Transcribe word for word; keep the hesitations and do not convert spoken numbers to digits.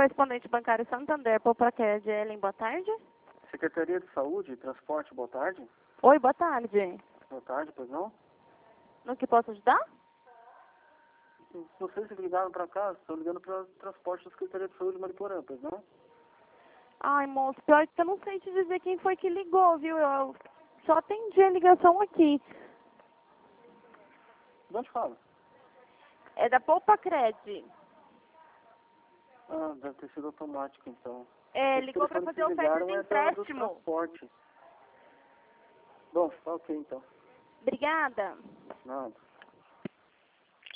correspondente bancário Santander, Popacred, Ellen, boa tarde. Secretaria de Saúde e Transporte, boa tarde. Oi, boa tarde. Boa tarde, pois não? No que posso ajudar? Vocês ligaram para cá, estou ligando para o transporte da Secretaria de Saúde de Mariporã, pois não? Ai, moço, pior que eu não sei te dizer quem foi que ligou, viu? Eu só atendi a ligação aqui. De onde fala? É da Popacred. Ah, deve ter sido automático, então. É, Esse ligou para telefone fazer que oferta ligaram de é da- do empréstimo. transporte. Bom, tá ok, então. Obrigada. Nada.